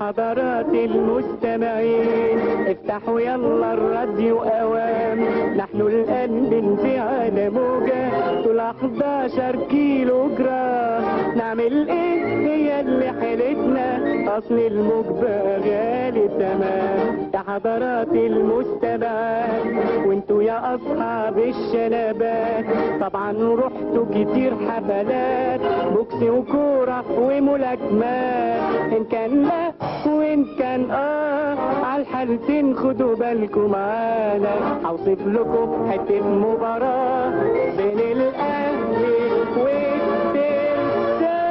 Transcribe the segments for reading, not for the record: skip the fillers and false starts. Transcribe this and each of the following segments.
حضرات المستمعين افتحوا يلا الراديو اوام، نحن الان بنذيع على موجة طول 11 كيلو جرام. نعمل ايه هي اللي حيلتنا، اصل الموج بقى غالي تمام. يا حضرات المستمعات وانتوا يا اصحاب الشنبات، طبعا رحتوا كتير حفلات بوكس وكورة وملاكمات. ان كان لا وان كان عالحالتين خدوا بالكم معانا، هوصف لكم حتة مباراة بين الاهلي والترسانة.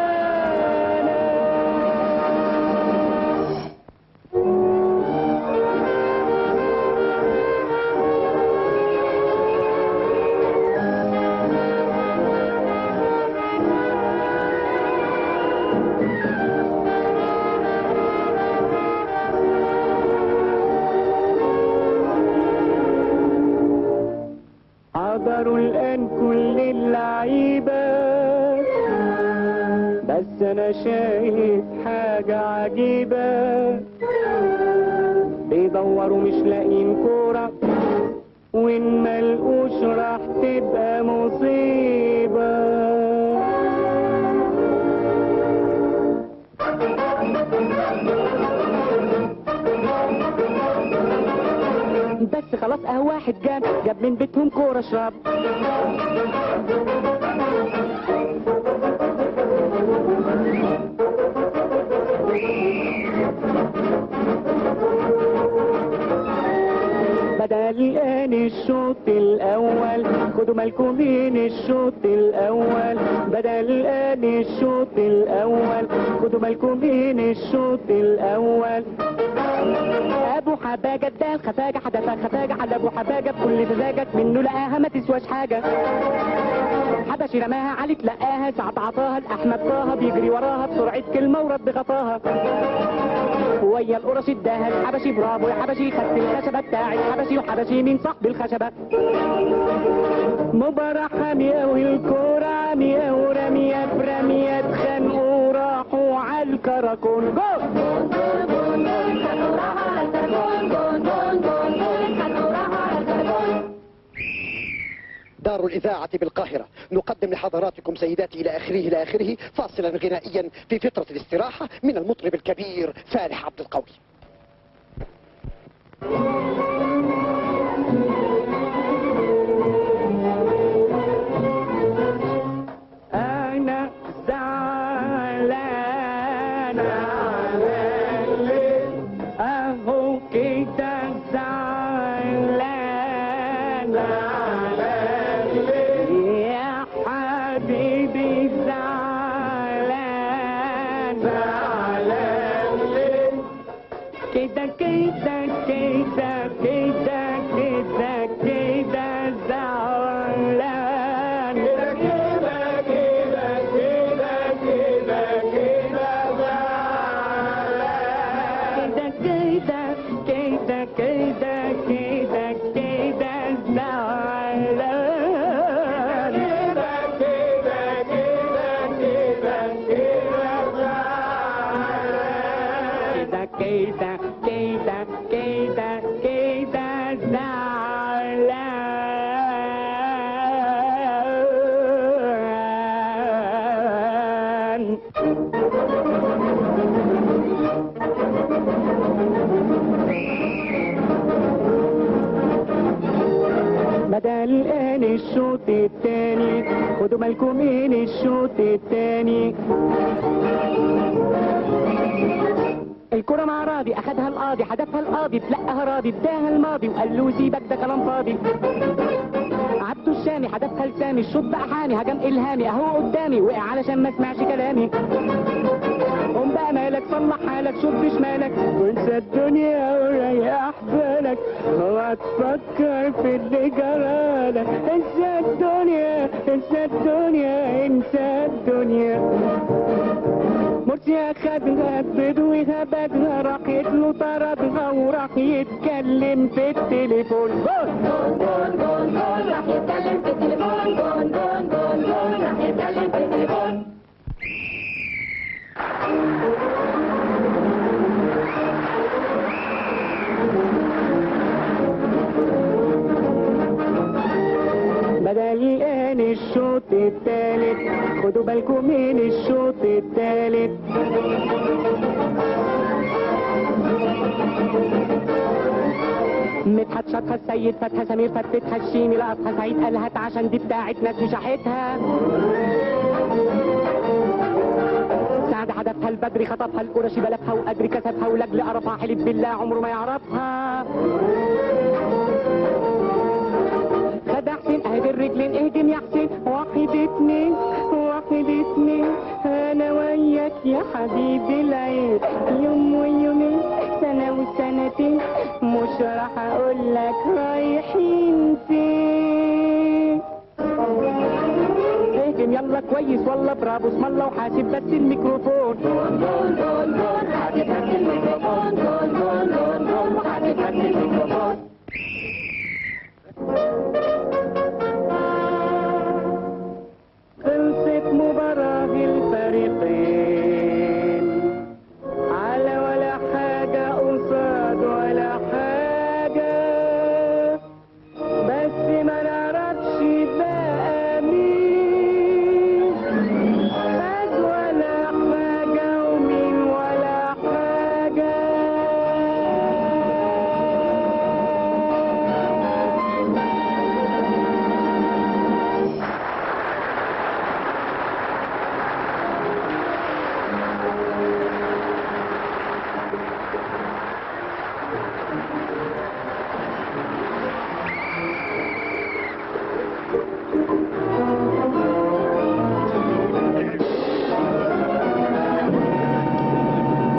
حضروا الآن كل اللعيبة، بس أنا شايف حاجة عجيبة، بيدوروا مش لاقيين كورة، وإن ملقوش راح تبقى مصيبة. بس خلاص واحد جاب من بيتهم كورة اشرب. بدأ الآن الشوط الأول، خدوا بالكم من الشوط الأول. بدأ الآن الشوط الأول، خدوا بالكم من الشوط الأول. ابو حباجه ادال خفاجه حدفها خفاجه على ابو حباجه بكل سذاجه، منه لقاها ما تسواش حاجه. حبشي رماها علي تلقاها، سعد عطاها لاحمد طه بيجري وراها بسرعه كلمه ورد غطاها. ويا القرش اداها الحبشي، برافو يا حبشي خدت الخشبه بتاعت حبشي، وحبشي مين صاحب الخشبه. مباراه حاميه والكوره عاميه ورميه برميه اتخانقوا راحوا على الكراكون. جول دار الإذاعة بالقاهرة نقدم لحضراتكم سيداتي إلى آخره فاصلا غنائيا في فترة الاستراحة من المطرب الكبير فالح عبد القوي. أنا زعلان على أهو كده زعلان يا حبيبي، زعلان كده كده كده كده كده كده زعلان كده كده كده كده كده زعلان كده كده كده كده كده زعلان كده كده كده كده كده زعلان. بدأ الآن الشوط الثاني، خدوا بالكم من الشوط الثاني. الكرة مع راضي اخدها القاضي، حدفها القاضي تلقاها راضي اداها الماضي وقال له سيبك ده كلام فاضي. عبده الشامي حدفها لسامي، الشوط بقى حامي هجم الهامي اهو قدامي، وقع علشان ما سمعش كلامي. قوم بقى مالك صلح حالك شوف بشمالك وانسى الدنيا وريح بالك، اوعى تفكر في اللي جرالك. انسى الدنيا انسى الدنيا انسى الدنيا. مرسي اخدها بدويها بدها، راح يتلو طردها وراح يتكلم في التليفون. جول جول جول جول جول راح يتكلم في التليفون. جول جول جول جول راح يتكلم في التليفون. خدوا بالكم من الشوط الثالث. مدحت شطها السيد فتحة سمير فتتها الشيمي لقطها سعيد قالها عشان دي بتاعت ناس وشحتها. سعد حدفها البدري خطفها القرشي بلفها وقدري كسبها ولجل قرفها حلف بالله عمره ما يعرفها. خد حسين اهدي الرجلين اهدم يا حسين واحد اتنين واحد اتنين انا وياك يا حبيبي العين يوم ويومين سنة وسنتين مش راح اقول لك رايحين فين. اهجم يلا كويس والله برافو اسم الله وحاسب بس الميكروفون. جول جول جول جول حاسب بس الميكروفون. جول جول